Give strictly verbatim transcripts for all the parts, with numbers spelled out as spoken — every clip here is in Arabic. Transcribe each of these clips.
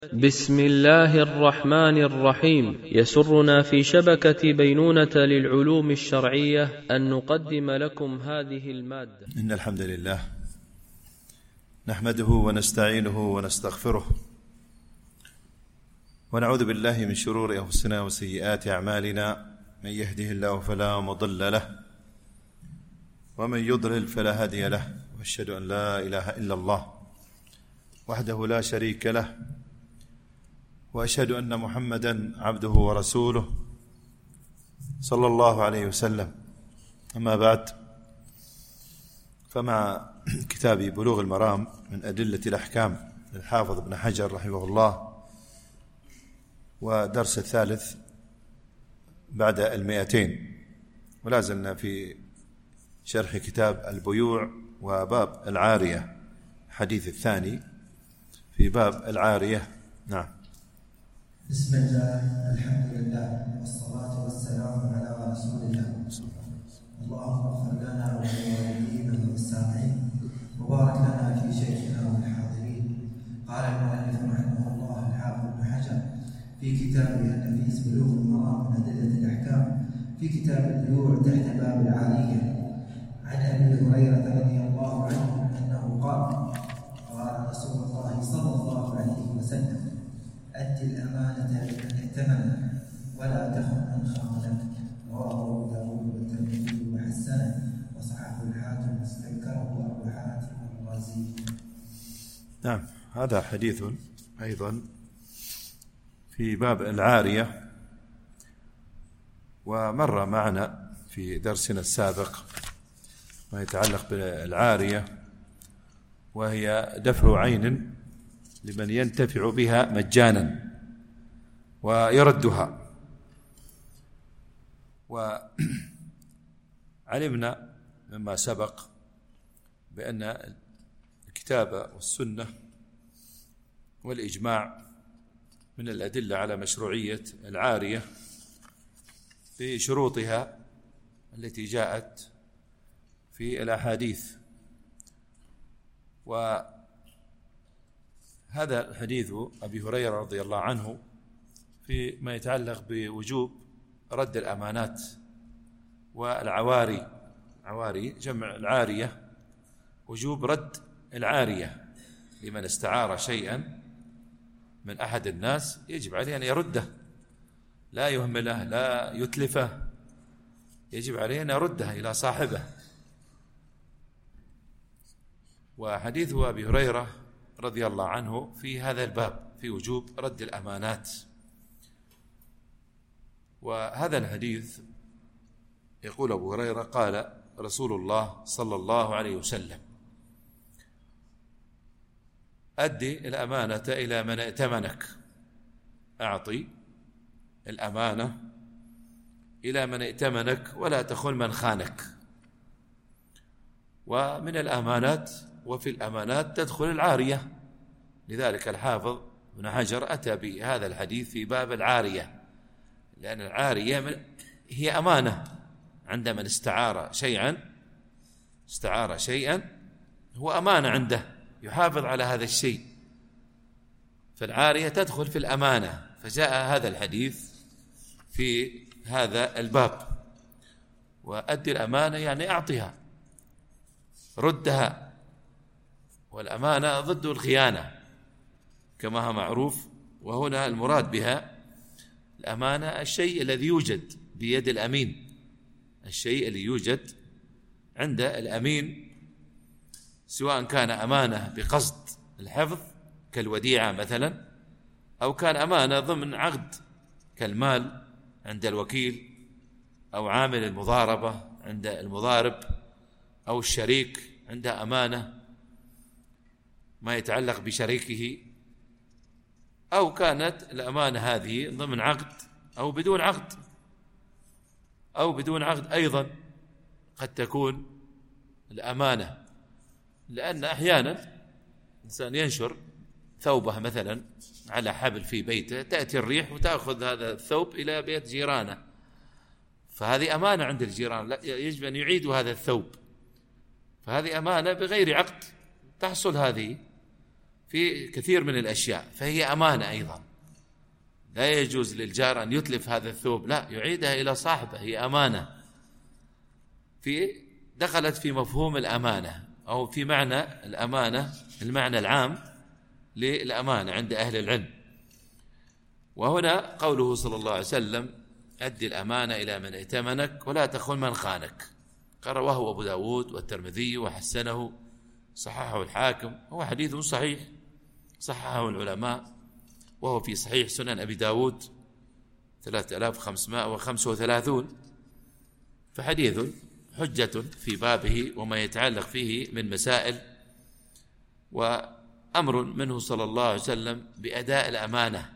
بسم الله الرحمن الرحيم. يسرنا في شبكة بينونة للعلوم الشرعية أن نقدم لكم هذه المادة. إن الحمد لله نحمده ونستعينه ونستغفره ونعوذ بالله من شرور أنفسنا وسيئات أعمالنا. من يهده الله فلا مضل له ومن يضلل فلا هادي له، وأشهد أن لا إله إلا الله وحده لا شريك له، وأشهد أن محمدًا عبده ورسوله صلى الله عليه وسلم. أما بعد، فمع كتاب بلوغ المرام من أدلة الأحكام للحافظ ابن حجر رحمه الله، ودرس الثالث بعد المئتين، ولا زلنا في شرح كتاب البيوع وباب العارية، حديث الثاني في باب العارية. نعم. بسم الله، الحمد لله، والصلاة والسلام على رسول الله. اللهم اغفر لنا ولوالدينا والسامعين، وبارك لنا في شيخنا والحاضرين. قال المؤلف رحمه الله الحافظ ابن حجر في كتابه النفيس بلوغ المرام من أدلة الأحكام في كتاب البيوع تحت باب العارية، عن أبي هريرة رضي الله عنه أنه قال: قال رسول الله صلى الله عليه وسلم: أدِ الأمانة لمن ائتمنك ولا تخن من خانك. رواه أبو داود والترمذي وحسنه وصححه الحاكم واستنكره أبو حاتم الرازي. نعم، هذا حديث أيضا في باب العارية، ومر معنا في درسنا السابق ما يتعلق بالعارية، وهي دفع عين لمن ينتفع بها مجانا ويردها. وعلمنا مما سبق بأن الكتاب والسنة والإجماع من الأدلة على مشروعية العارية بشروطها التي جاءت في الأحاديث. وهذا حديث أبي هريرة رضي الله عنه فيما يتعلق بوجوب رد الأمانات والعواري، عواري جمع العارية، وجوب رد العارية لمن استعار شيئا من أحد الناس يجب عليه أن يرده، لا يهمله لا يتلفه، يجب عليه أن يردها إلى صاحبه. وحديث أبي هريرة رضي الله عنه في هذا الباب في وجوب رد الأمانات. وهذا الحديث يقول أبو هريرة: قال رسول الله صلى الله عليه وسلم: أدي الأمانة إلى من ائتمنك، أعطي الأمانة إلى من ائتمنك ولا تخن من خانك. ومن الأمانات وفي الأمانات تدخل العارية، لذلك الحافظ ابن حجر أتى بهذا الحديث في باب العارية، لأن العارية هي أمانة عند من استعار شيئا، استعار شيئا هو أمانة عنده يحافظ على هذا الشيء، فالعارية تدخل في الأمانة. فجاء هذا الحديث في هذا الباب. وأدي الأمانة يعني أعطها، ردها، والأمانة ضد الخيانة كما هو معروف. وهنا المراد بها الأمانة الشيء الذي يوجد بيد الأمين، الشيء الذي يوجد عند الأمين، سواء كان أمانة بقصد الحفظ كالوديعة مثلا، أو كان أمانة ضمن عقد كالمال عند الوكيل، أو عامل المضاربة عند المضارب، أو الشريك عنده أمانة ما يتعلق بشريكه، أو كانت الأمانة هذه ضمن عقد أو بدون عقد، أو بدون عقد أيضا قد تكون الأمانة، لأن أحيانا إنسان ينشر ثوبه مثلا على حبل في بيته، تأتي الريح وتأخذ هذا الثوب إلى بيت جيرانه، فهذه أمانة عند الجيران، لا يجب أن يعيدوا هذا الثوب، فهذه أمانة بغير عقد تحصل هذه. في كثير من الأشياء، فهي أمانة أيضا. لا يجوز للجار أن يتلف هذا الثوب، لا، يعيدها إلى صاحبه، هي أمانة. في دخلت في مفهوم الأمانة أو في معنى الأمانة، المعنى العام للأمانة عند أهل العلم. وهنا قوله صلى الله عليه وسلم: أدي الأمانة إلى من ائتمنك ولا تخن من خانك. رواه أبو داود والترمذي وحسنه، صححه الحاكم، هو حديث صحيح صححه العلماء، وهو في صحيح سنن أبي داود ثلاثة آلاف وخمسمائة وخمسة وثلاثون، فحديث حجة في بابه وما يتعلق فيه من مسائل، وأمر منه صلى الله عليه وسلم بأداء الأمانة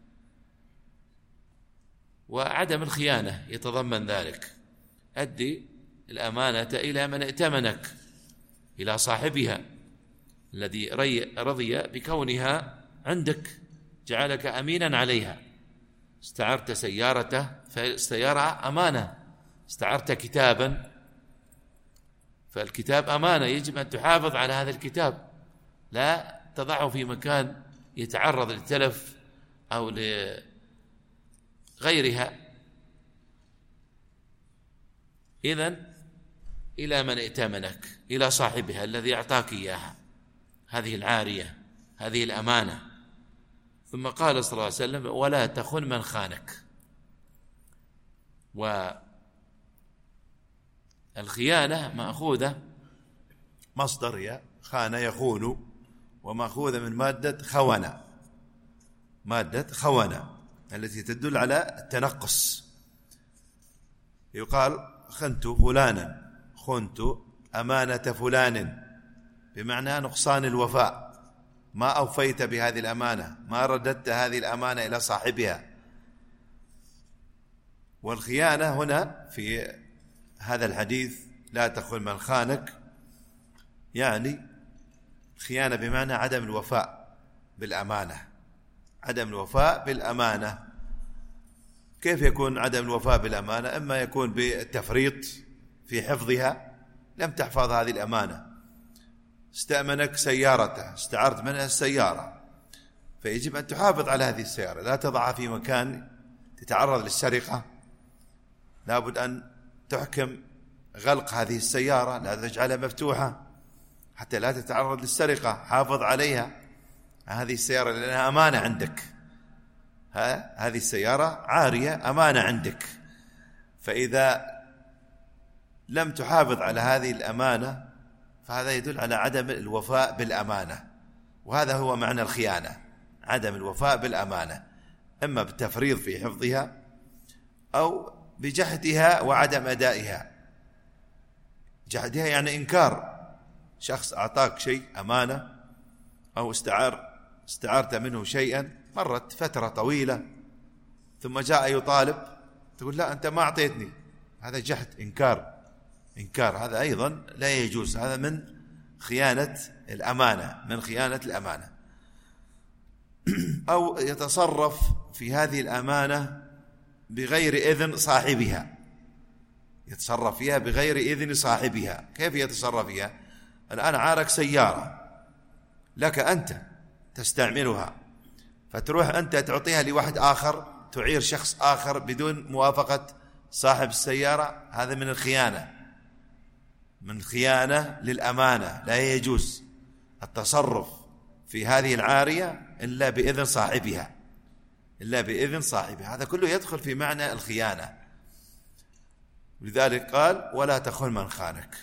وعدم الخيانة يتضمن ذلك. أدي الأمانة إلى من ائتمنك، إلى صاحبها الذي رضي بكونها عندك، جعلك أمينا عليها. استعرت سيارته، فالسيارة أمانة. استعرت كتابا، فالكتاب أمانة، يجب أن تحافظ على هذا الكتاب، لا تضعه في مكان يتعرض للتلف أو لغيرها. إذن إلى من ائتمنك، إلى صاحبها الذي أعطاك إياها، هذه العارية، هذه الأمانة. ثم قال صلى الله عليه وسلم: ولا تخن من خانك. والخيانة مأخوذة مصدر يا خان يخون، ومأخوذة من مادة خونة، مادة خونة التي تدل على التنقص. يقال: خنت فلانا، خنت أمانة فلان، بمعنى نقصان الوفاء، ما أوفيت بهذه الأمانة، ما رددت هذه الأمانة إلى صاحبها. والخيانة هنا في هذا الحديث: لا تخن من خانك، يعني خيانة بمعنى عدم الوفاء بالأمانة، عدم الوفاء بالأمانة. كيف يكون عدم الوفاء بالأمانة؟ إما يكون بالتفريط في حفظها، لم تحفظ هذه الأمانة، استأمنك سيارته، استعرت منها السيارة، فيجب أن تحافظ على هذه السيارة، لا تضعها في مكان تتعرض للسرقة، لابد أن تحكم غلق هذه السيارة، لا تجعلها مفتوحة حتى لا تتعرض للسرقة، حافظ عليها هذه السيارة لأنها أمانة عندك، هذه السيارة عارية أمانة عندك. فإذا لم تحافظ على هذه الأمانة فهذا يدل على عدم الوفاء بالأمانة، وهذا هو معنى الخيانة، عدم الوفاء بالأمانة، إما بالتفريط في حفظها أو بجحدها وعدم أدائها. جحدها يعني إنكار، شخص أعطاك شيء أمانة أو استعار استعارت منه شيئا، مرت فترة طويلة ثم جاء يطالب، تقول: لا أنت ما أعطيتني، هذا جحد، إنكار، إنكار، هذا أيضا لا يجوز، هذا من خيانة الأمانة، من خيانة الأمانة. أو يتصرف في هذه الأمانة بغير إذن صاحبها، يتصرف فيها بغير إذن صاحبها. كيف يتصرف فيها؟ الآن عارك سيارة لك أنت تستعملها، فتروح أنت تعطيها لواحد آخر، تعير شخص آخر بدون موافقة صاحب السيارة، هذا من الخيانة، من خيانة للأمانة. لا يجوز التصرف في هذه العارية إلا بإذن صاحبها، إلا بإذن صاحبها، هذا كله يدخل في معنى الخيانة. لذلك قال: ولا تخن من خانك.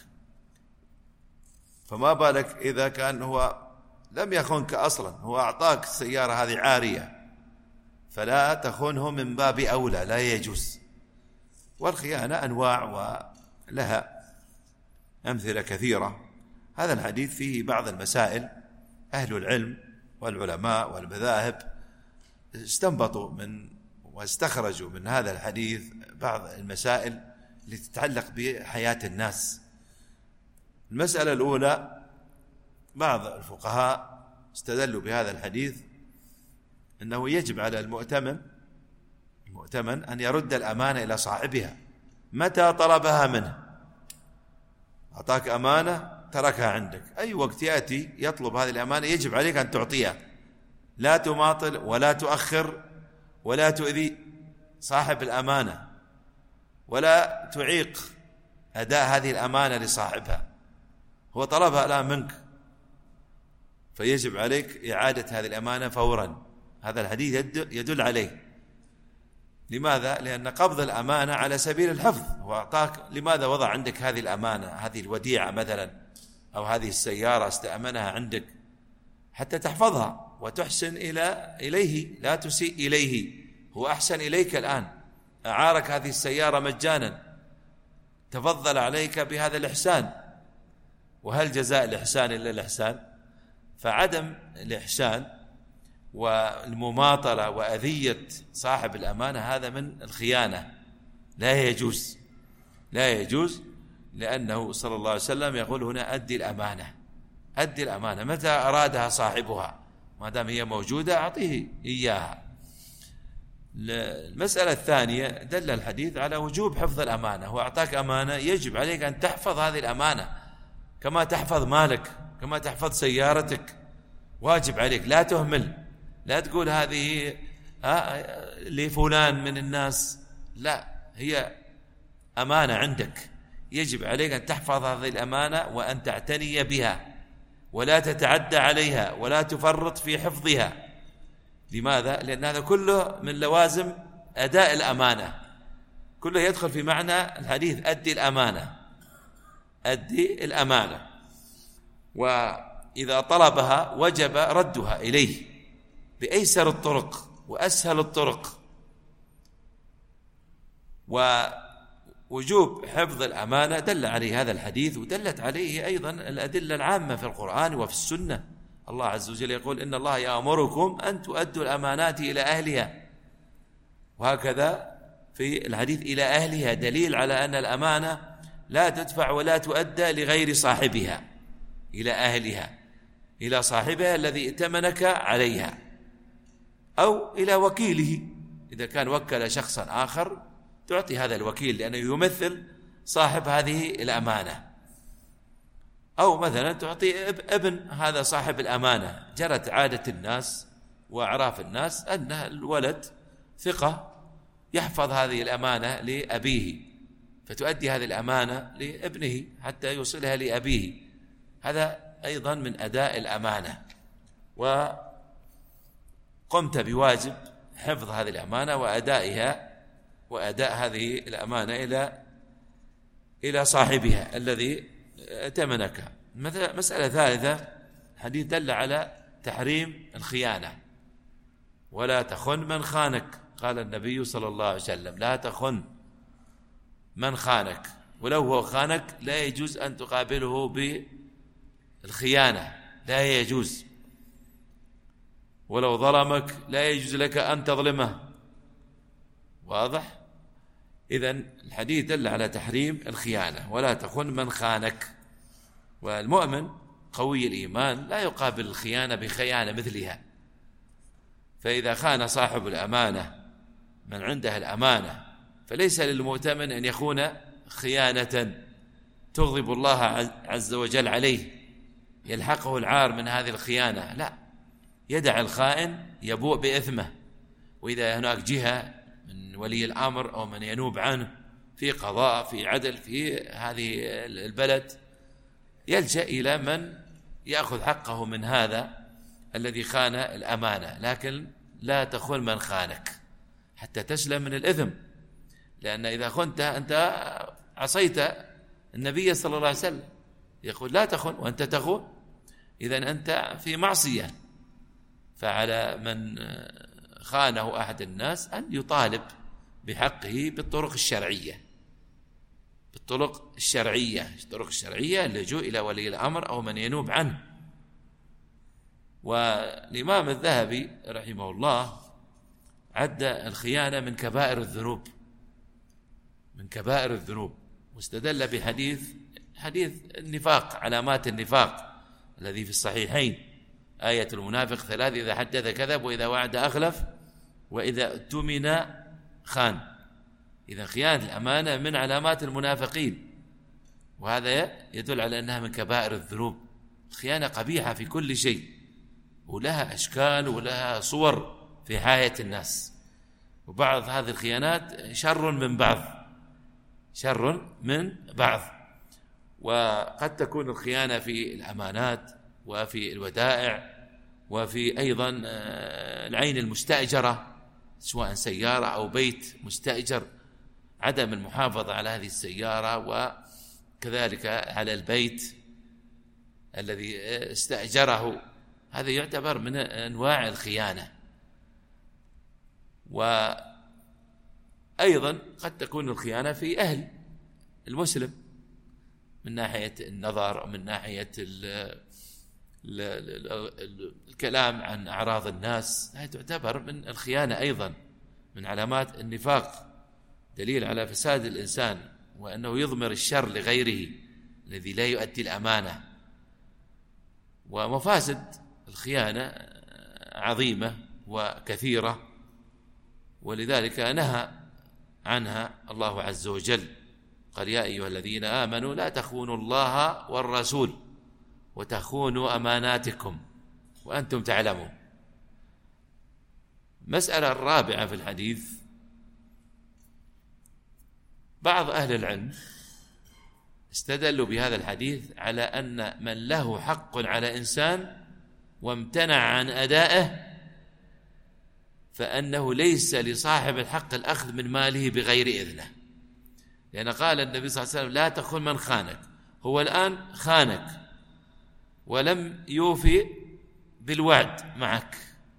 فما بالك إذا كان هو لم يخنك أصلا، هو أعطاك السيارة هذه عارية، فلا تخنه من باب أولى، لا يجوز. والخيانة أنواع ولها أمثلة كثيرة. هذا الحديث فيه بعض المسائل، أهل العلم والعلماء والمذاهب استنبطوا من واستخرجوا من هذا الحديث بعض المسائل التي تتعلق بحياة الناس. المسألة الأولى: بعض الفقهاء استدلوا بهذا الحديث أنه يجب على المؤتمن المؤتمن أن يرد الأمانة إلى صاحبها متى طلبها منه. أعطاك أمانة، تركها عندك، أي وقت يأتي يطلب هذه الأمانة يجب عليك أن تعطيها، لا تماطل ولا تؤخر ولا تؤذي صاحب الأمانة ولا تعيق أداء هذه الأمانة لصاحبها. هو طلبها الآن منك فيجب عليك إعادة هذه الأمانة فورا. هذا الحديث يدل عليه. لماذا؟ لأن قبض الأمانة على سبيل الحفظ، وأعطاك لماذا وضع عندك هذه الأمانة، هذه الوديعة مثلا أو هذه السيارة استأمنها عندك حتى تحفظها وتحسن إلى إليه، لا تسيء إليه. هو أحسن إليك الآن، أعارك هذه السيارة مجانا، تفضل عليك بهذا الإحسان، وهل جزاء الإحسان إلا الإحسان؟ فعدم الإحسان والمماطلة وأذية صاحب الأمانة هذا من الخيانة، لا يجوز لا يجوز لأنه صلى الله عليه وسلم يقول هنا أدي الأمانة، أدي الأمانة متى أرادها صاحبها، ما دام هي موجودة أعطيه إياها. المسألة الثانية دل الحديث على وجوب حفظ الأمانة. هو أعطاك أمانة يجب عليك أن تحفظ هذه الأمانة كما تحفظ مالك، كما تحفظ سيارتك، واجب عليك لا تهمل، لا تقول هذه لفلان من الناس، لا، هي أمانة عندك يجب عليك أن تحفظ هذه الأمانة وأن تعتني بها ولا تتعدى عليها ولا تفرط في حفظها. لماذا؟ لأن هذا كله من لوازم أداء الأمانة، كله يدخل في معنى الحديث أدي الأمانة، أدي الأمانة. وإذا طلبها وجب ردها إليه بأيسر الطرق وأسهل الطرق. ووجوب حفظ الأمانة دل عليه هذا الحديث، ودلت عليه أيضا الأدلة العامة في القرآن وفي السنة. الله عز وجل يقول إن الله يأمركم أن تؤدوا الأمانات إلى أهلها، وهكذا في الحديث إلى أهلها، دليل على أن الأمانة لا تدفع ولا تؤدى لغير صاحبها، إلى أهلها، إلى صاحبها الذي ائتمنك عليها، أو إلى وكيله إذا كان وكل شخصا آخر تعطي هذا الوكيل لأنه يمثل صاحب هذه الأمانة. أو مثلا تعطي ابن هذا صاحب الأمانة، جرت عادة الناس وأعراف الناس أن الولد ثقة يحفظ هذه الأمانة لأبيه، فتؤدي هذه الأمانة لابنه حتى يوصلها لأبيه، هذا أيضا من أداء الأمانة. وقمت بواجب حفظ هذه الأمانة وأدائها وأداء هذه الأمانة إلى إلى صاحبها الذي ائتمنك. مسألة ثالثة، حديث دل على تحريم الخيانة، ولا تخن من خانك، قال النبي صلى الله عليه وسلم لا تخن من خانك، ولو هو خانك لا يجوز أن تقابله بالخيانة، لا يجوز، ولو ظلمك لا يجوز لك أن تظلمه. واضح؟ إذن الحديث دل على تحريم الخيانة، ولا تخن من خانك. والمؤمن قوي الإيمان لا يقابل الخيانة بخيانة مثلها، فإذا خان صاحب الأمانة من عنده الأمانة فليس للمؤتمن أن يخون خيانة تغضب الله عز وجل عليه، يلحقه العار من هذه الخيانة، لا، يدع الخائن يبوء بإثمه. وإذا هناك جهة من ولي الأمر أو من ينوب عنه في قضاء في عدل في هذه البلد يلجأ إلى من يأخذ حقه من هذا الذي خان الأمانة، لكن لا تخن من خانك حتى تسلم من الإثم، لأن إذا خنت أنت عصيت النبي صلى الله عليه وسلم، يقول لا تخن وأنت تخون، إذن أنت في معصية. فعلى من خانه أحد الناس أن يطالب بحقه بالطرق الشرعية، بالطرق الشرعية الطرق الشرعية اللجوء إلى ولي الأمر أو من ينوب عنه. والإمام الذهبي رحمه الله عد الخيانة من كبائر الذنوب، من كبائر الذنوب، واستدل بحديث حديث النفاق، علامات النفاق الذي في الصحيحين، آية المنافق ثلاث: إذا حدث كذب، وإذا وعد أخلف، وإذا اؤتمن خان. إذا خيانة الأمانة من علامات المنافقين، وهذا يدل على أنها من كبائر الذنوب. الخيانة قبيحة في كل شيء، ولها أشكال ولها صور في حياة الناس، وبعض هذه الخيانات شر من بعض شر من بعض. وقد تكون الخيانة في الأمانات وفي الودائع وفي أيضا العين المستأجرة، سواء سيارة أو بيت مستأجر، عدم المحافظة على هذه السيارة وكذلك على البيت الذي استأجره، هذا يعتبر من أنواع الخيانة. وأيضا قد تكون الخيانة في أهل المسلم من ناحية النظر، من ناحية الكلام عن أعراض الناس، هذه تعتبر من الخيانة أيضا، من علامات النفاق، دليل على فساد الإنسان وأنه يضمر الشر لغيره الذي لا يؤدي الأمانة. ومفاسد الخيانة عظيمة وكثيرة، ولذلك نهى عنها الله عز وجل، قال: يا أيها الذين آمنوا لا تخونوا الله والرسول وتخونوا أماناتكم وأنتم تعلمون. مسألة الرابعة في الحديث، بعض أهل العلم استدلوا بهذا الحديث على أن من له حق على إنسان وامتنع عن أدائه فأنه ليس لصاحب الحق الأخذ من ماله بغير إذنه، لأن قال النبي صلى الله عليه وسلم: لا تخن من خانك. هو الآن خانك ولم يوفي بالوعد معك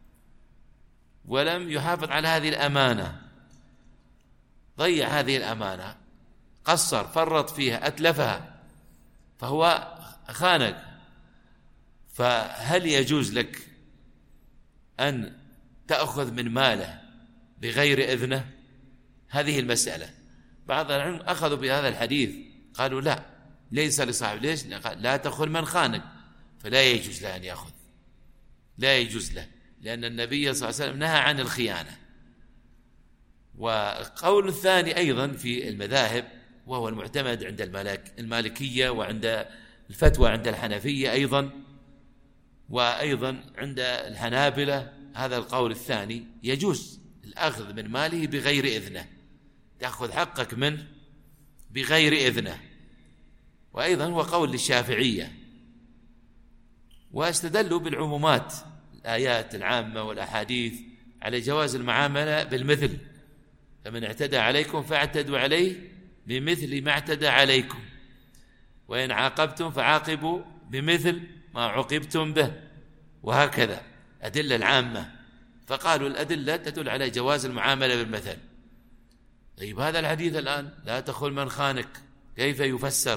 ولم يحافظ على هذه الأمانة، ضيع هذه الأمانة، قصر، فرط فيها، أتلفها، فهو خانك. فهل يجوز لك أن تأخذ من ماله بغير إذنه؟ هذه المسألة. بعض العلم أخذوا بهذا الحديث، قالوا لا، ليس لصاحب. ليش؟ لا تخن من خانك، فلا يجوز له أن يأخذ، لا يجوز له، لأن النبي صلى الله عليه وسلم نهى عن الخيانة. وقول الثاني أيضا في المذاهب، وهو المعتمد عند المالك المالكية وعند الفتوى عند الحنفية أيضا، وأيضا عند الحنابلة، هذا القول الثاني يجوز الأخذ من ماله بغير إذنه، تأخذ حقك منه بغير إذنه. وأيضا هو قول للشافعية، واستدلوا بالعمومات، الآيات العامة والأحاديث، على جواز المعاملة بالمثل، فمن اعتدى عليكم فاعتدوا عليه بمثل ما اعتدى عليكم، وإن عاقبتم فعاقبوا بمثل ما عوقبتم به، وهكذا أدلة العامة. فقالوا الأدلة تدل على جواز المعاملة بالمثل. طيب هذا الحديث الآن لا تخل من خانك كيف يفسر؟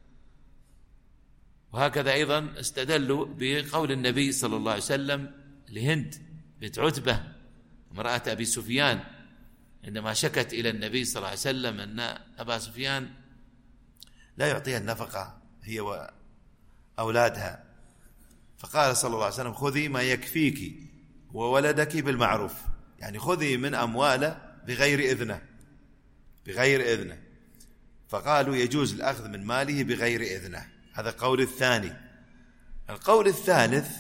وهكذا أيضا استدلوا بقول النبي صلى الله عليه وسلم لهند بنت عتبة امرأة أبي سفيان، عندما شكت إلى النبي صلى الله عليه وسلم أن أبا سفيان لا يعطيها النفقة هي وأولادها، فقال صلى الله عليه وسلم: خذي ما يكفيك وولدك بالمعروف، يعني خذي من أمواله بغير إذنه بغير إذنه. فقالوا يجوز الأخذ من ماله بغير إذنه. هذا القول الثاني. القول الثالث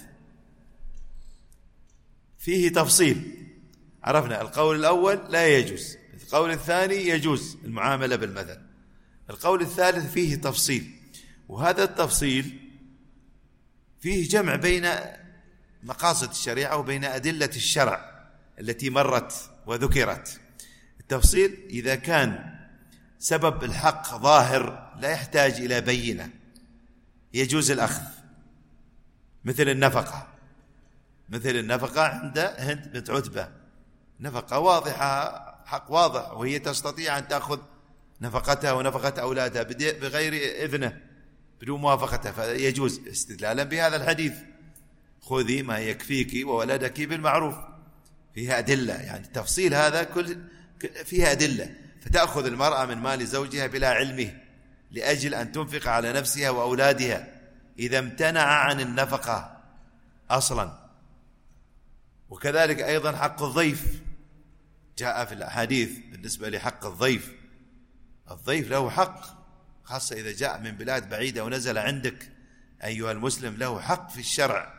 فيه تفصيل، عرفنا القول الأول لا يجوز، القول الثاني يجوز المعاملة بالمثل، القول الثالث فيه تفصيل، وهذا التفصيل فيه جمع بين مقاصد الشريعة وبين أدلة الشرع التي مرت وذكرت. التفصيل إذا كان سبب الحق ظاهر لا يحتاج إلى بينة يجوز الأخذ، مثل النفقة مثل النفقة عند هند بنت عتبة، نفقة واضحة، حق واضح، وهي تستطيع أن تأخذ نفقتها ونفقة أولادها بغير إذنه بدون موافقته، فيجوز استدلالا بهذا الحديث: خذي ما يكفيك وولدك بالمعروف. فيها أدلة، يعني التفصيل هذا كل فيها أدلة. فتأخذ المرأة من مال زوجها بلا علمه لأجل أن تنفق على نفسها وأولادها إذا امتنع عن النفقة أصلا. وكذلك أيضا حق الضيف، جاء في الأحاديث بالنسبة لحق الضيف، الضيف له حق خاصة إذا جاء من بلاد بعيدة ونزل عندك أيها المسلم، له حق في الشرع،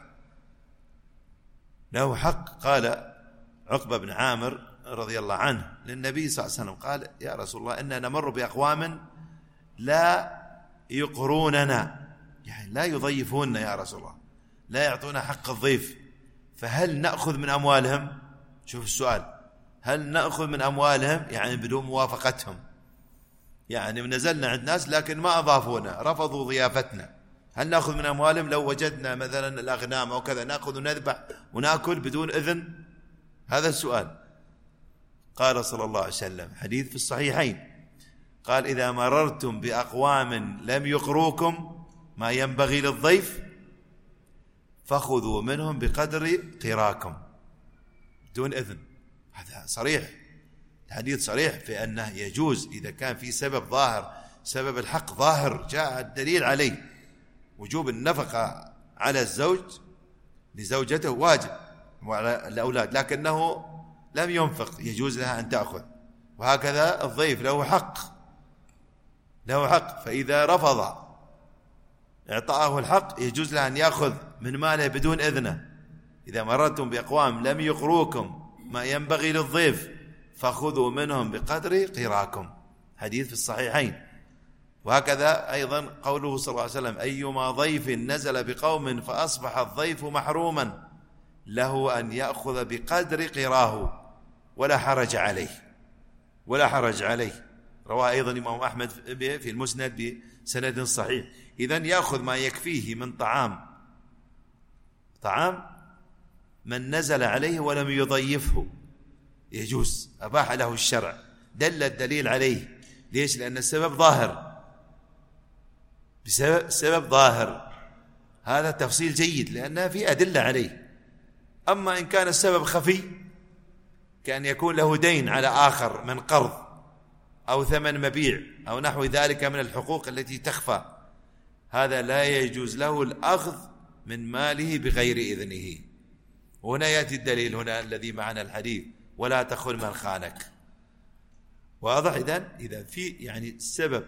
له حق. قال عقبة بن عامر رضي الله عنه للنبي صلى الله عليه وسلم، قال يا رسول الله إننا نمر بأقوام لا يقروننا، يعني لا يضيفوننا يا رسول الله، لا يعطونا حق الضيف، فهل نأخذ من أموالهم؟ شوف السؤال، هل نأخذ من أموالهم يعني بدون موافقتهم؟ يعني نزلنا عند ناس لكن ما أضافونا، رفضوا ضيافتنا، هل نأخذ من أموالهم لو وجدنا مثلا الأغنام أو كذا نأخذ ونذبح ونأكل بدون إذن؟ هذا السؤال. قال صلى الله عليه وسلم حديث في الصحيحين، قال إذا مررتم بأقوام لم يقروكم ما ينبغي للضيف فخذوا منهم بقدر قراكم بدون إذن. هذا صريح، الحديث صريح في أنه يجوز إذا كان في سبب ظاهر، سبب الحق ظاهر جاء الدليل عليه، وجوب النفقة على الزوج لزوجته واجب وعلى الأولاد، لكنه لم ينفق يجوز لها أن تأخذ. وهكذا الضيف له حق، له حق، فإذا رفض إعطاءه الحق يجوز له أن يأخذ من ماله بدون إذنه. إذا مررتم بأقوام لم يقروكم ما ينبغي للضيف فخذوا منهم بقدر قراكم، حديث في الصحيحين. وهكذا أيضا قوله صلى الله عليه وسلم أيما ضيف نزل بقوم فأصبح الضيف محروما له أن يأخذ بقدر قراه ولا حرج عليه، ولا حرج عليه. رواه أيضا الإمام أحمد في المسند بسند صحيح. إذن يأخذ ما يكفيه من طعام، طعام من نزل عليه ولم يضيفه يجوز، أباح له الشرع، دل الدليل عليه. ليش؟ لأن السبب ظاهر، بسبب سبب ظاهر، هذا تفصيل جيد لأنها في أدلة عليه. أما إن كان السبب خفي كأن يكون له دين على آخر من قرض أو ثمن مبيع أو نحو ذلك من الحقوق التي تخفى، هذا لا يجوز له الأخذ من ماله بغير إذنه. وهنا يأتي الدليل هنا الذي معنا الحديث ولا تخن من خانك. واضح؟ إذن إذا في يعني السبب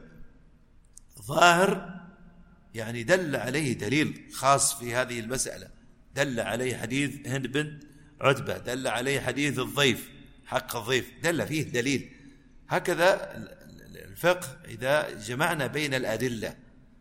ظاهر يعني دل عليه دليل خاص في هذه المسألة، دل عليه حديث هند بنت عتبة، دل عليه حديث الضيف، حق الضيف، دل فيه دليل. هكذا الفقه إذا جمعنا بين الأدلة،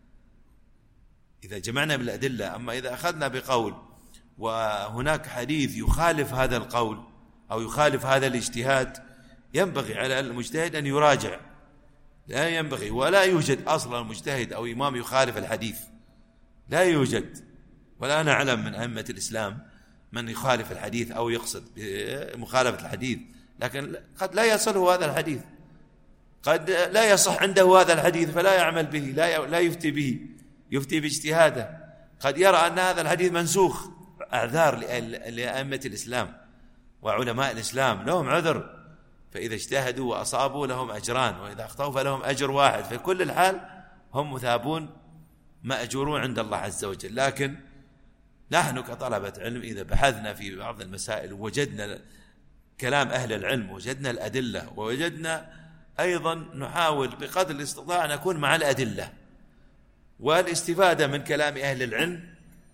إذا جمعنا بالأدلة. أما إذا أخذنا بقول وهناك حديث يخالف هذا القول أو يخالف هذا الاجتهاد، ينبغي على المجتهد أن يراجع، لا ينبغي ولا يوجد أصلا مجتهد أو إمام يخالف الحديث، لا يوجد، ولا نعلم من أئمة الإسلام من يخالف الحديث أو يقصد بمخالفة الحديث، لكن قد لا يصله هذا الحديث، قد لا يصح عنده هذا الحديث فلا يعمل به، لا لا يفتي به، يفتي باجتهاده. قد يرى أن هذا الحديث منسوخ، أعذار لأئمة الإسلام وعلماء الإسلام لهم عذر، فإذا اجتهدوا وأصابوا لهم أجران، وإذا أخطأوا فلهم أجر واحد، في كل الحال هم مثابون مأجورون عند الله عز وجل. لكن نحن كطلبة علم إذا بحثنا في بعض المسائل وجدنا كلام أهل العلم، وجدنا الأدلة، ووجدنا أيضا نحاول بقدر الاستطاعة أن نكون مع الأدلة والاستفادة من كلام أهل العلم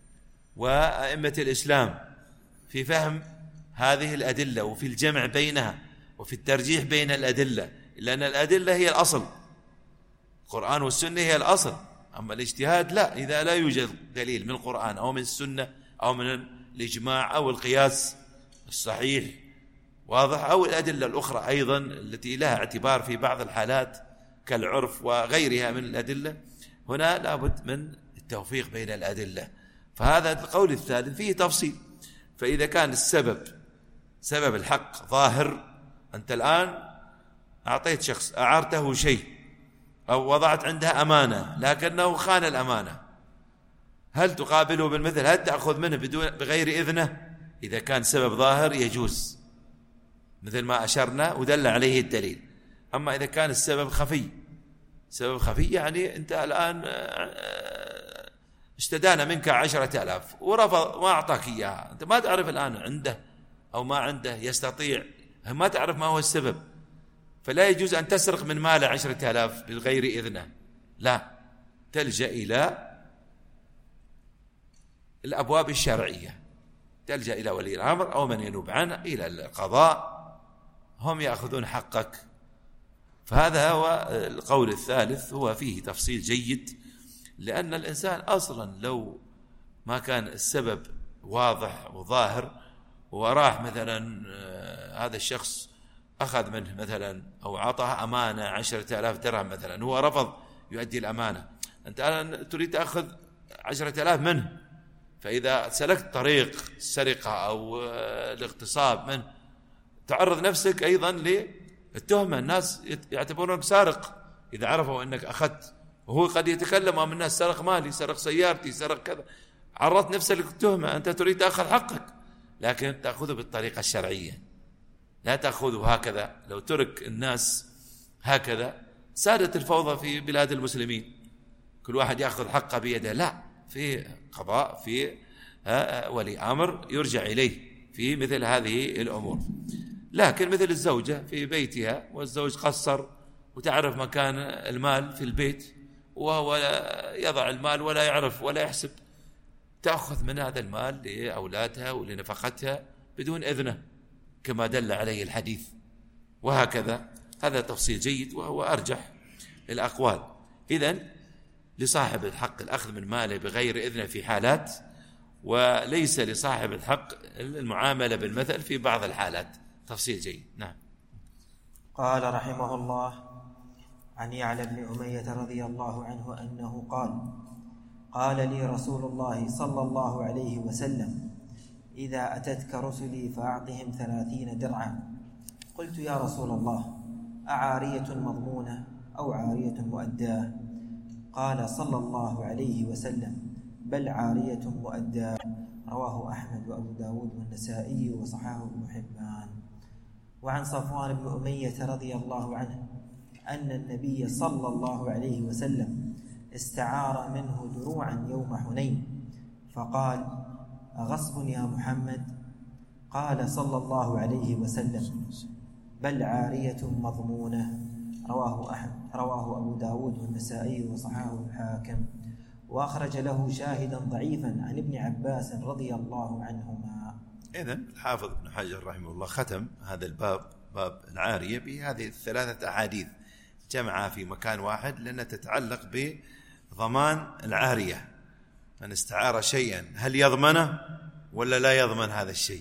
وأئمة الإسلام في فهم هذه الأدلة وفي الجمع بينها وفي الترجيح بين الأدلة، لأن الأدلة هي الأصل، القرآن والسنة هي الأصل. أما الاجتهاد لا، إذا لا يوجد دليل من القرآن أو من السنة أو من الإجماع أو القياس الصحيح واضح أو الأدلة الأخرى أيضا التي لها اعتبار في بعض الحالات كالعرف وغيرها من الأدلة، هنا لابد من التوفيق بين الأدلة. فهذا القول الثالث فيه تفصيل. فإذا كان السبب سبب الحق ظاهر، أنت الآن أعطيت شخص أعارته شيء أو وضعت عندها أمانة لكنه خان الأمانة، هل تقابله بالمثل؟ هل تأخذ منه بدون بغير إذنه؟ إذا كان سبب ظاهر يجوز مثل ما أشرنا ودل عليه الدليل. أما إذا كان السبب خفي، سبب خفي يعني أنت الآن اشتدانا منك عشرة آلاف ورفض ما أعطاك إياها، أنت ما تعرف الآن عنده أو ما عنده، يستطيع، ما تعرف ما هو السبب، فلا يجوز أن تسرق من ماله عشرة آلاف بغير إذنه، لا، تلجأ إلى الأبواب الشرعية، تلجأ إلى ولي الأمر أو من ينوب عنه إلى القضاء، هم يأخذون حقك. فهذا هو القول الثالث، هو فيه تفصيل جيد، لأن الإنسان أصلا لو ما كان السبب واضح وظاهر وراح مثلا هذا الشخص أخذ منه مثلا أو عطاه أمانة عشرة آلاف درهم مثلا، هو رفض يؤدي الأمانة، أنت الآن تريد تأخذ عشرة آلاف منه، فإذا سلكت طريق السرقة أو الاغتصاب منه تعرض نفسك أيضا للتهمة، الناس يعتبرونك سارق إذا عرفوا أنك أخذت، وهو قد يتكلم أمام الناس سرق مالي، سرق سيارتي، سرق كذا، عرضت نفسك للتهمة، أنت تريد تأخذ حقك، لكن تأخذه بالطريقة الشرعية، لا تأخذه هكذا. لو ترك الناس هكذا سادت الفوضى في بلاد المسلمين، كل واحد يأخذ حقه بيده، لا، في قضاء، في ولي أمر يرجع إليه في مثل هذه الأمور. لكن مثل الزوجة في بيتها والزوج قصر وتعرف مكان المال في البيت وهو يضع المال ولا يعرف ولا يحسب، تأخذ من هذا المال لأولادها ولنفقتها بدون إذنه كما دل عليه الحديث، وهكذا. هذا تفصيل جيد وهو أرجح الأقوال. إذن لصاحب الحق الأخذ من ماله بغير إذنه في حالات، وليس لصاحب الحق المعاملة بالمثل في بعض الحالات. تفصيل جيد. نعم. قال رحمه الله: عن يعلى بن أمية رضي الله عنه أنه قال: قال لي رسول الله صلى الله عليه وسلم: إذا أتتك رسلي فأعطهم ثلاثين درعا. قلت: يا رسول الله، أعارية مضمونة أو عارية مؤداة؟ قال صلى الله عليه وسلم: بل عارية مؤداة. رواه أحمد وأبو داود والنسائي وصححه ابن حبان. وعن صفوان بن أمية رضي الله عنه أن النبي صلى الله عليه وسلم استعار منه دروعا يوم حنين، فقال: أغصب يا محمد؟ قال صلى الله عليه وسلم: بل عارية مضمونة. رواه أحمد رواه أبو داود والنسائي وصححه الحاكم، وأخرج له شاهدا ضعيفا عن ابن عباس رضي الله عنهما. إذن الحافظ ابن حجر رحمه الله ختم هذا الباب، باب العارية، بهذه الثلاثة أحاديث جمعها في مكان واحد، لأنها تتعلق بضمان العارية. من استعار شيئا هل يضمنه ولا لا يضمن هذا الشيء؟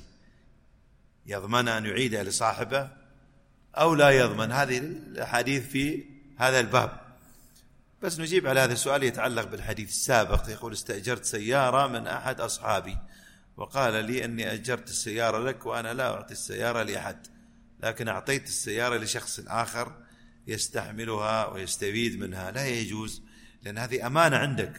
يضمن أن يعيده لصاحبه أو لا يضمن؟ هذه الحديث في هذا الباب. بس نجيب على هذا السؤال يتعلق بالحديث السابق. يقول: استأجرت سيارة من أحد أصحابي وقال لي أني أجرت السيارة لك وأنا لا أعطي السيارة لأحد، لكن أعطيت السيارة لشخص آخر يستحملها ويستفيد منها. لا يجوز، لأن هذه أمانة عندك،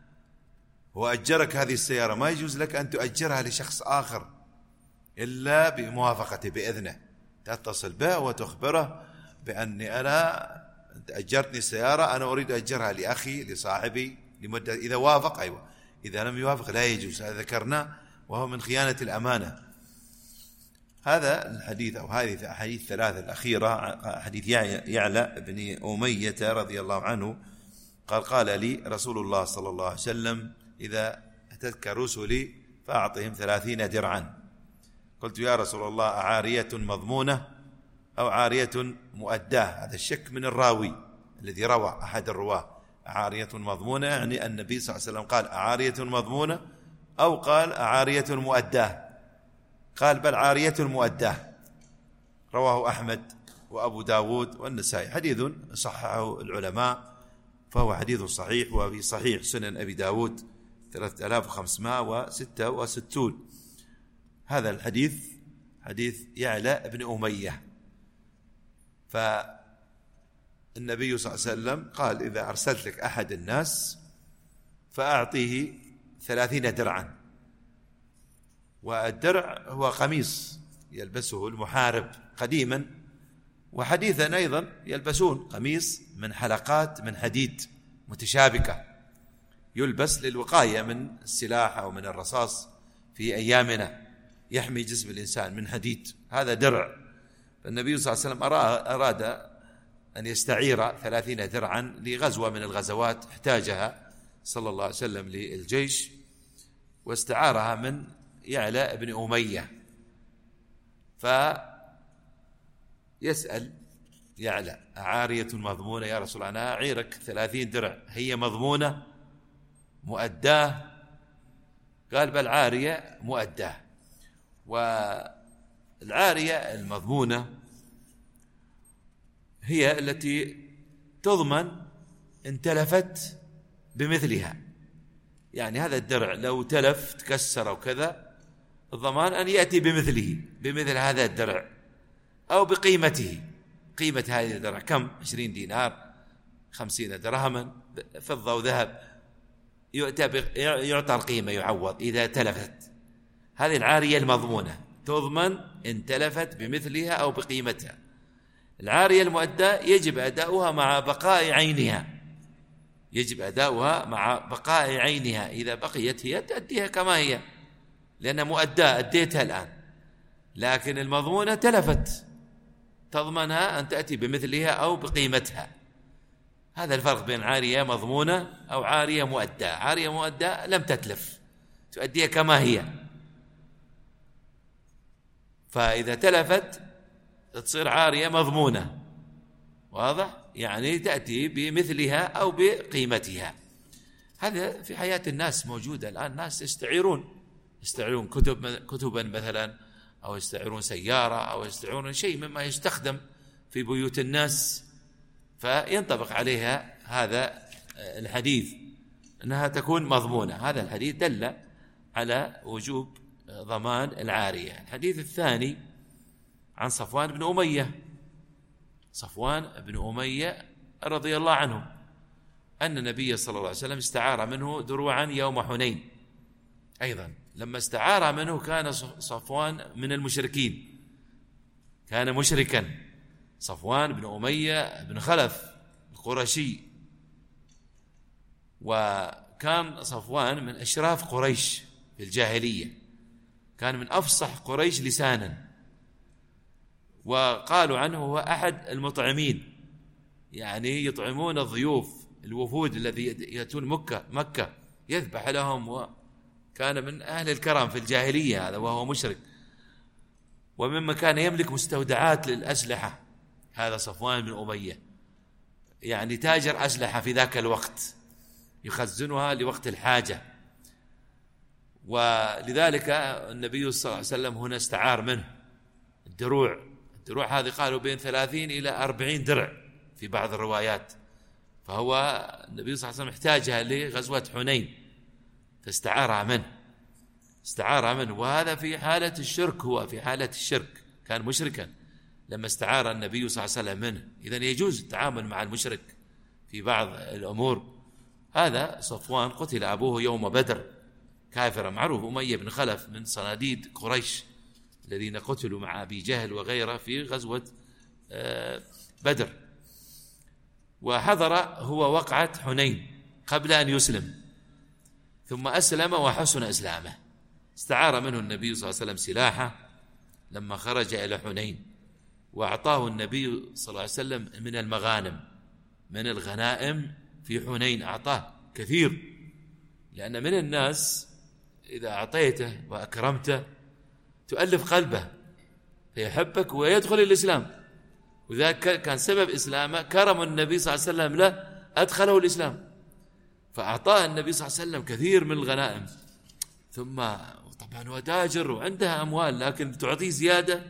هو أجرك هذه السيارة، ما يجوز لك أن تؤجرها لشخص آخر إلا بموافقته بإذنه. تتصل به وتخبره بأني أنا أنت أجرتني السيارة، أنا أريد أجرها لأخي لصاحبي لمدة، إذا وافق أيوة، إذا لم يوافق لا يجوز. هذا ذكرنا وهو من خيانة الأمانة. هذا الحديث أو هذه الأحاديث الثلاثة الأخيرة، حديث يعلى بن أمية رضي الله عنه قال: قال لي رسول الله صلى الله عليه وسلم: إذا أتتك رسلي فأعطهم ثلاثين درعا. قلت: يا رسول الله، أعارية مضمونة أو عارية مؤداة؟ هذا الشك من الراوي الذي روى أحد الرواه. أعارية مضمونة يعني النبي صلى الله عليه وسلم قال أعارية مضمونة أو قال أعارية مؤداة؟ قال: بل عارية مؤداة. رواه أحمد وأبو داود والنسائي. حديث صححه العلماء، فهو حديث صحيح، وفي صحيح سنن أبي داود ثلاثة آلاف وخمسمائة وستة وستون. هذا الحديث حديث يعلى بن أمية. فالنبي صلى الله عليه وسلم قال: إذا أرسلت لك أحد الناس فأعطيه ثلاثين درعا. والدرع هو قميص يلبسه المحارب قديما، وحديثا أيضا يلبسون قميص من حلقات من حديد متشابكة، يلبس للوقاية من السلاح أو من الرصاص في أيامنا، يحمي جسم الإنسان من حديد. هذا درع. فالنبي صلى الله عليه وسلم أراد أن يستعير ثلاثين درعا لغزوة من الغزوات احتاجها صلى الله عليه وسلم للجيش، واستعارها من يعلى بن أمية. فيسأل يعلى: عارية مضمونة يا رسول الله؟ أنا أعيرك ثلاثين درع، هي مضمونة مؤداه؟ قال: بل عارية مؤداه. والعارية المضمونة هي التي تضمن إن تلفت بمثلها، يعني هذا الدرع لو تلف تكسر أو كذا، الضمان أن يأتي بمثله، بمثل هذا الدرع أو بقيمته. قيمة هذه الدرع كم؟ عشرين دينار، خمسين درهما، فضة وذهب، يعطى القيمة، يعوض إذا تلفت. هذه العارية المضمونة تضمن إن تلفت بمثلها أو بقيمتها. العارية المؤداة يجب أداؤها مع بقاء عينها، يجب أداؤها مع بقاء عينها. إذا بقيت هي تأديها كما هي، لأنها مؤداة، أديتها الآن. لكن المضمونة تلفت، تضمنها أن تأتي بمثلها أو بقيمتها. هذا الفرق بين عارية مضمونة أو عارية مؤداة. عارية مؤداة لم تتلف، تؤديها كما هي، فإذا تلفت تصير عارية مضمونة. واضح؟ يعني تأتي بمثلها أو بقيمتها. هذا في حياة الناس موجودة الآن. الناس يستعيرون يستعيرون كتب كتبا مثلا، أو يستعيرون سيارة، أو يستعيرون شيء مما يستخدم في بيوت الناس، فينطبق عليها هذا الحديث أنها تكون مضمونة. هذا الحديث دل على وجوب ضمان العارية. الحديث الثاني عن صفوان بن أمية صفوان بن أمية رضي الله عنه أن النبي صلى الله عليه وسلم استعار منه دروعا يوم حنين. أيضا لما استعار منه كان صفوان من المشركين، كان مشركا. صفوان بن أمية بن خلف القرشي، وكان صفوان من أشراف قريش في الجاهلية، كان من أفصح قريش لسانا، وقالوا عنه هو أحد المطعمين، يعني يطعمون الضيوف الوفود الذي يأتون مكة مكة يذبح لهم، وكان من أهل الكرم في الجاهلية هذا وهو مشرك. ومما كان يملك مستودعات للأسلحة هذا صفوان بن أمية، يعني تاجر أسلحة في ذاك الوقت يخزنها لوقت الحاجة. ولذلك النبي صلى الله عليه وسلم هنا استعار منه الدروع. الدروع هذه قالوا بين ثلاثين إلى أربعين درع في بعض الروايات، فهو النبي صلى الله عليه وسلم احتاجها لغزوة حنين فاستعارها منه استعارها منه وهذا في حالة الشرك، هو في حالة الشرك كان مشركا لما استعار النبي صلى الله عليه وسلم منه. إذن يجوز التعامل مع المشرك في بعض الأمور. هذا صفوان قتل أبوه يوم بدر كافرا، معروف، أمية بن خلف من صناديد قريش الذين قتلوا مع أبي جهل وغيره في غزوة بدر. وحضر هو وقعة حنين قبل أن يسلم، ثم أسلم وحسن إسلامه. استعار منه النبي صلى الله عليه وسلم سلاحه لما خرج إلى حنين، وأعطاه النبي صلى الله عليه وسلم من المغانم، من الغنائم في حنين أعطاه كثير، لأن من الناس إذا أعطيته وأكرمته تؤلف قلبه فيحبك ويدخل الإسلام. وذلك كان سبب إسلامه كرم النبي صلى الله عليه وسلم له، أدخله الإسلام، فأعطاه النبي صلى الله عليه وسلم كثير من الغنائم. ثم طبعا هو تاجر وعنده أموال لكن تعطيه زيادة،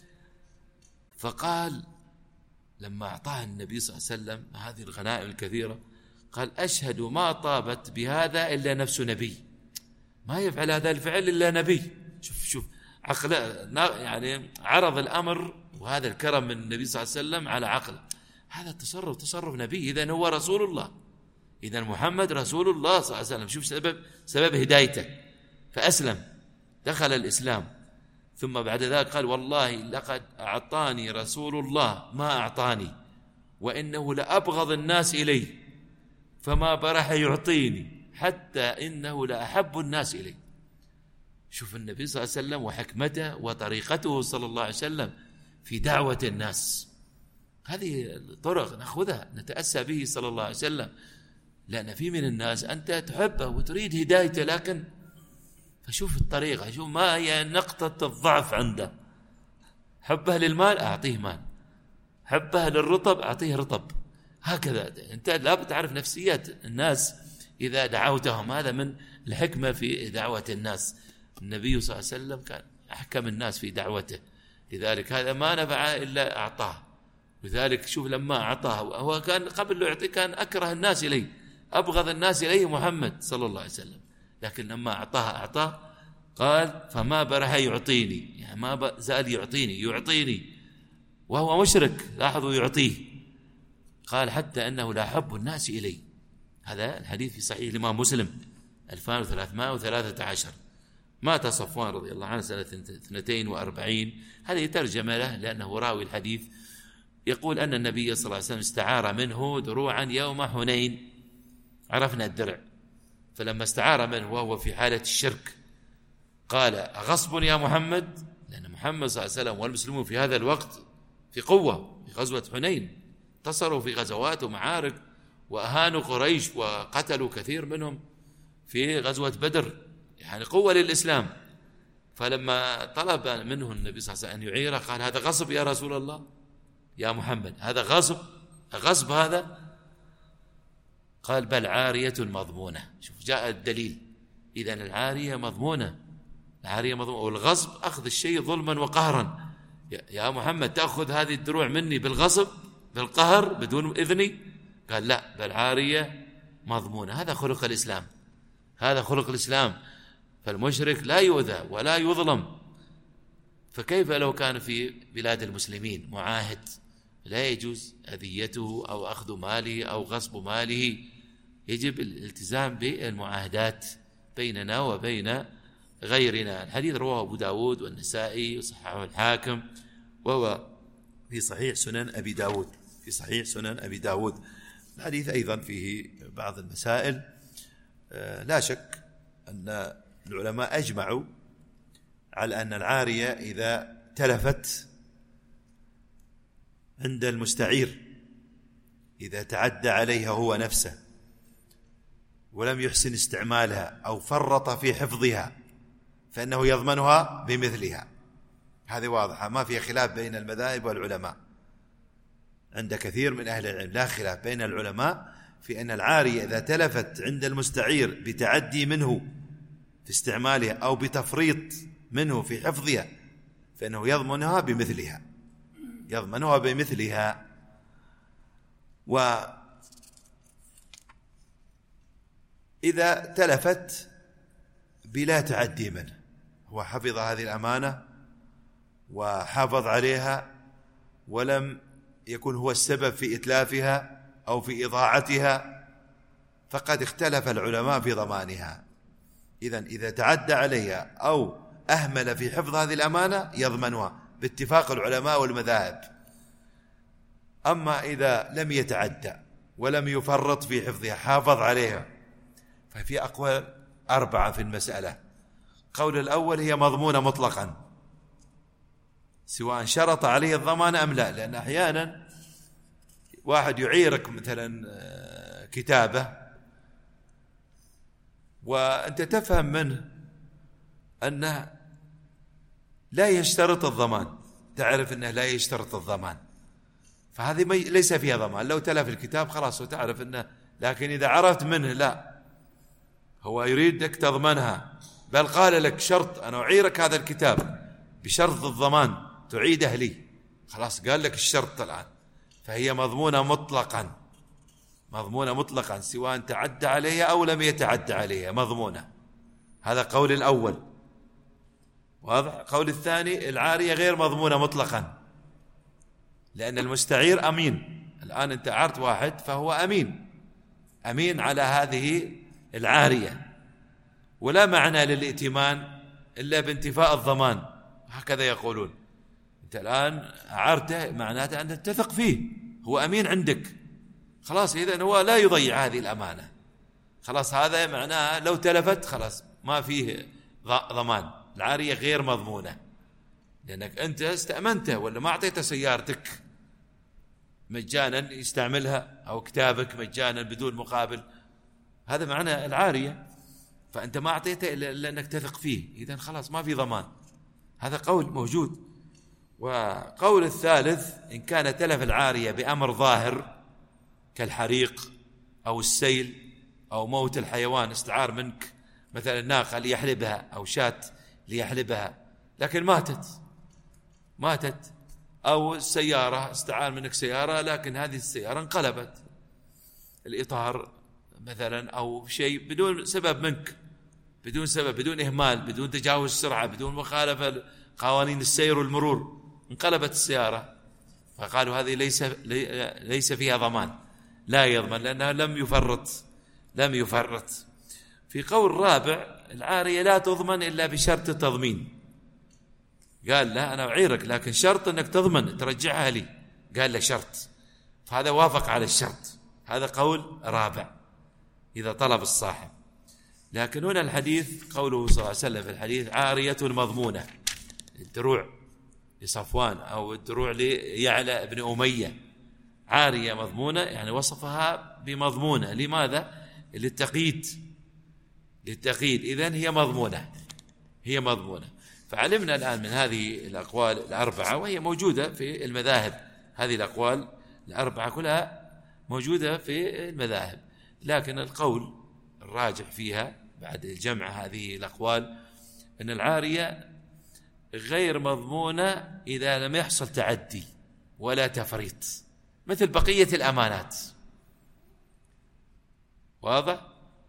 فقال لما أعطاه النبي صلى الله عليه وسلم هذه الغنائم الكثيرة قال: أشهد ما طابت بهذا إلا نفس نبي، ما يفعل هذا الفعل إلا نبي. شوف شوف عقل، يعني عرض الأمر وهذا الكرم من النبي صلى الله عليه وسلم على عقل. هذا التصرف تصرف نبي، إذن هو رسول الله، إذن محمد رسول الله صلى الله عليه وسلم. شوف سبب سبب هدايته، فأسلم دخل الإسلام. ثم بعد ذلك قال: والله لقد أعطاني رسول الله ما أعطاني، وإنه لأبغض الناس إلي، فما برح يعطيني حتى إنه لأحب الناس إلي. شوف النبي صلى الله عليه وسلم وحكمته وطريقته صلى الله عليه وسلم في دعوة الناس. هذه الطرق نأخذها نتأسى به صلى الله عليه وسلم، لأن في من الناس أنت تحبه وتريد هدايته، لكن فشوف الطريقة، شوف ما هي نقطة الضعف عنده. حبه للمال أعطيه مال، حبه للرطب أعطيه رطب، هكذا. أنت لا بتعرف نفسيات الناس إذا دعوتهم. هذا من الحكمة في دعوة الناس. النبي صلى الله عليه وسلم كان أحكم الناس في دعوته، لذلك هذا ما نفع إلا أعطاه. لذلك شوف لما أعطاه، هو كان قبل له يعطي كان أكره الناس إليه، أبغض الناس إليه محمد صلى الله عليه وسلم، لكن لما أعطاه أعطاه قال فما برح يعطيني، يعني ما زال يعطيني يعطيني وهو مشرك. لاحظوا يعطيه، قال حتى أنه لا حب الناس إلي. هذا الحديث في صحيح الإمام مسلم ألفين وثلاثمائة وثلاثة عشر. مات صفوان رضي الله عنه سنة اثنتين وأربعين. هذه ترجمة له لأنه راوي الحديث. يقول أن النبي صلى الله عليه وسلم استعار منه دروعا يوم حنين. عرفنا الدرع، فلما استعار منه وهو في حالة الشرك قال أغصب يا محمد، لأن محمد صلى الله عليه وسلم والمسلمون في هذا الوقت في قوة. في غزوة حنين انتصروا في غزوات ومعارك وأهانوا قريش وقتلوا كثير منهم في غزوة بدر، يعني قوة للإسلام. فلما طلب منه النبي صلى الله عليه وسلم أن يعيره قال هذا غصب يا رسول الله يا محمد، هذا غصب غصب هذا؟ قال بل عارية مضمونة. شوف جاء الدليل، إذن العارية مضمونة، العارية مضمونة. والغصب أخذ الشيء ظلما وقهرا. يا محمد تأخذ هذه الدروع مني بالغصب بالقهر بدون إذني؟ قال لا، بل عارية مضمونة. هذا خلق الإسلام، هذا خلق الإسلام. فالمشرك لا يؤذى ولا يظلم. فكيف لو كان في بلاد المسلمين معاهد لا يجوز أذيته أو أخذ ماله أو غصب ماله؟ يجب الالتزام بالمعاهدات بيننا وبين غيرنا. الحديث رواه أبو داود والنسائي وصححه الحاكم، وهو في صحيح سنن أبي داود في صحيح سنن أبي داود. الحديث أيضا فيه بعض المسائل. لا شك أن العلماء أجمعوا على أن العارية إذا تلفت عند المستعير، إذا تعدى عليها هو نفسه ولم يحسن استعمالها أو فرط في حفظها، فإنه يضمنها بمثلها. هذه واضحة، ما فيها خلاف بين المذاهب والعلماء. عند كثير من أهل العلم لا خلاف بين العلماء في أن العارية إذا تلفت عند المستعير بتعدي منه في استعمالها أو بتفريط منه في حفظها، فإنه يضمنها بمثلها يضمنها بمثلها. وإذا تلفت بلا تعدي منه، هو حفظ هذه الأمانة وحافظ عليها ولم يكن هو السبب في إتلافها أو في إضاعتها، فقد اختلف العلماء في ضمانها. إذن إذا تعدى عليها أو أهمل في حفظ هذه الأمانة يضمنها باتفاق العلماء والمذاهب. أما إذا لم يتعدى ولم يفرط في حفظها، حافظ عليها، ففي أقوال أربعة في المسألة. قول الأول هي مضمونة مطلقا سواء شرط عليه الضمان أم لا، لأن أحيانا واحد يعيرك مثلا كتابة وأنت تفهم منه أنه لا يشترط الضمان، تعرف أنه لا يشترط الضمان، فهذه ليس فيها ضمان. لو تلف الكتاب خلاص وتعرف أنه، لكن إذا عرفت منه لا، هو يريدك تضمنها، بل قال لك شرط أنا أعيرك هذا الكتاب بشرط الضمان تعيده لي، خلاص قال لك الشرط الآن، فهي مضمونة مطلقا مضمونة مطلقا سواء تعدى عليها أو لم يتعدى عليها مضمونة. هذا قول الأول واضح. قول الثاني العارية غير مضمونة مطلقا، لأن المستعير أمين. الآن أنت عرت واحد فهو أمين أمين على هذه العارية، ولا معنى للائتمان إلا بانتفاء الضمان، هكذا يقولون. أنت الآن عرته معناته أن تثق فيه، هو أمين عندك، خلاص إذن هو لا يضيع هذه الأمانة، خلاص هذا معناه لو تلفت خلاص ما فيه ضمان. العارية غير مضمونة لأنك أنت استأمنته ولا ما أعطيته سيارتك، مجانا يستعملها، أو كتابك مجانا بدون مقابل، هذا معنى العارية. فأنت ما أعطيته إلا أنك تثق فيه، إذن خلاص ما في ضمان. هذا قول موجود. وقول الثالث إن كان تلف العارية بأمر ظاهر كالحريق أو السيل أو موت الحيوان، استعار منك مثلا ناقة ليحلبها أو شاة ليحلبها لكن ماتت ماتت أو السيارة، استعار منك سيارة لكن هذه السيارة انقلبت الإطار مثلا أو شيء بدون سبب منك، بدون سبب، بدون إهمال، بدون تجاوز سرعة، بدون مخالفة قوانين السير والمرور، انقلبت السيارة. فقالوا هذه ليس ليس فيها ضمان، لا يضمن لأنه لم يفرط لم يفرط. في قول رابع العارية لا تضمن إلا بشرط التضمين. قال لا أنا أعيرك لكن شرط أنك تضمن ترجعها لي، قال له شرط، فهذا وافق على الشرط. هذا قول رابع إذا طلب الصاحب. لكن هنا الحديث قوله صلى الله عليه وسلم في الحديث عارية مضمونة، الدروع لصفوان أو الدروع ليعلى بن أمية، عارية مضمونة يعني وصفها بمضمونة. لماذا؟ للتقييد للتقييد إذن هي مضمونة هي مضمونة. فعلمنا الآن من هذه الأقوال الأربعة، وهي موجودة في المذاهب، هذه الأقوال الأربعة كلها موجودة في المذاهب، لكن القول الراجح فيها بعد الجمع هذه الأقوال أن العارية غير مضمونة إذا لم يحصل تعدي ولا تفريط مثل بقية الأمانات. واضح؟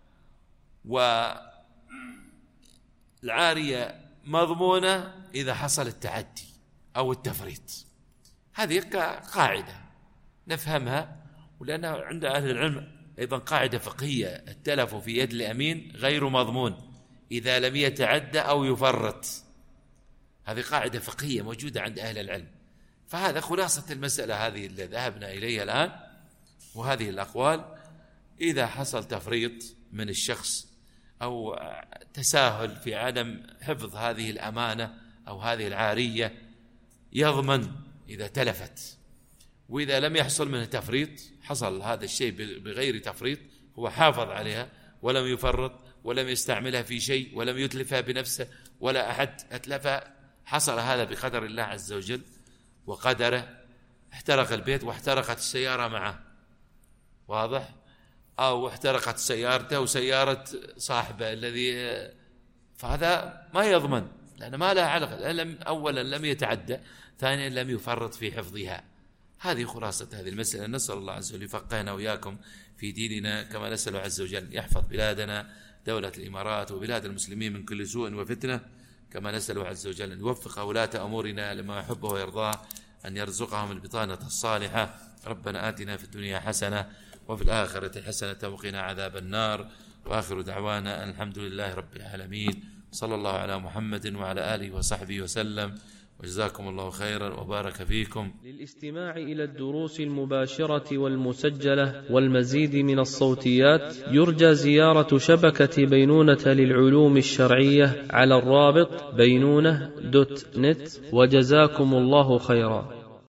والعارية مضمونة إذا حصل التعدي أو التفريط. هذه قاعدة نفهمها، ولأنها عند أهل العلم أيضا قاعدة فقهية، التلف في يد الأمين غير مضمون إذا لم يتعدى أو يفرط. هذه قاعدة فقهية موجودة عند أهل العلم. فهذا خلاصة المسألة هذه اللي ذهبنا إليها الآن، وهذه الأقوال إذا حصل تفريط من الشخص أو تساهل في عدم حفظ هذه الأمانة أو هذه العارية يضمن إذا تلفت، وإذا لم يحصل منه تفريط، حصل هذا الشيء بغير تفريط، هو حافظ عليها ولم يفرط ولم يستعملها في شيء ولم يتلفها بنفسه ولا أحد أتلفها، حصل هذا بقدر الله عز وجل وقدره، احترق البيت واحترقت السيارة معه، واضح؟ أو احترقت سيارته وسيارة صاحبه الذي، فهذا ما يضمن لأنه ما لها علاقة، لم أولا لم يتعدى، ثانيا لم يفرط في حفظها. هذه خلاصة هذه المسألة. نسأل الله عز وجل يفقهنا وإياكم في ديننا، كما نسأل عز وجل يحفظ بلادنا دولة الإمارات وبلاد المسلمين من كل سوء وفتنة، كما نسأل عز وجل أن يوفق ولاة أمورنا لما يحبه ويرضاه، أن يرزقهم البطانة الصالحة. ربنا آتنا في الدنيا حسنة وفي الآخرة حسنة وقنا عذاب النار. وآخر دعوانا أن الحمد لله رب العالمين، صلى الله على محمد وعلى آله وصحبه وسلم، وجزاكم الله خيرا وبارك فيكم. للاستماع إلى الدروس المباشرة والمسجلة والمزيد من الصوتيات يرجى زيارة شبكة بينونة للعلوم الشرعية على الرابط بينونة دوت نت، وجزاكم الله خيرا.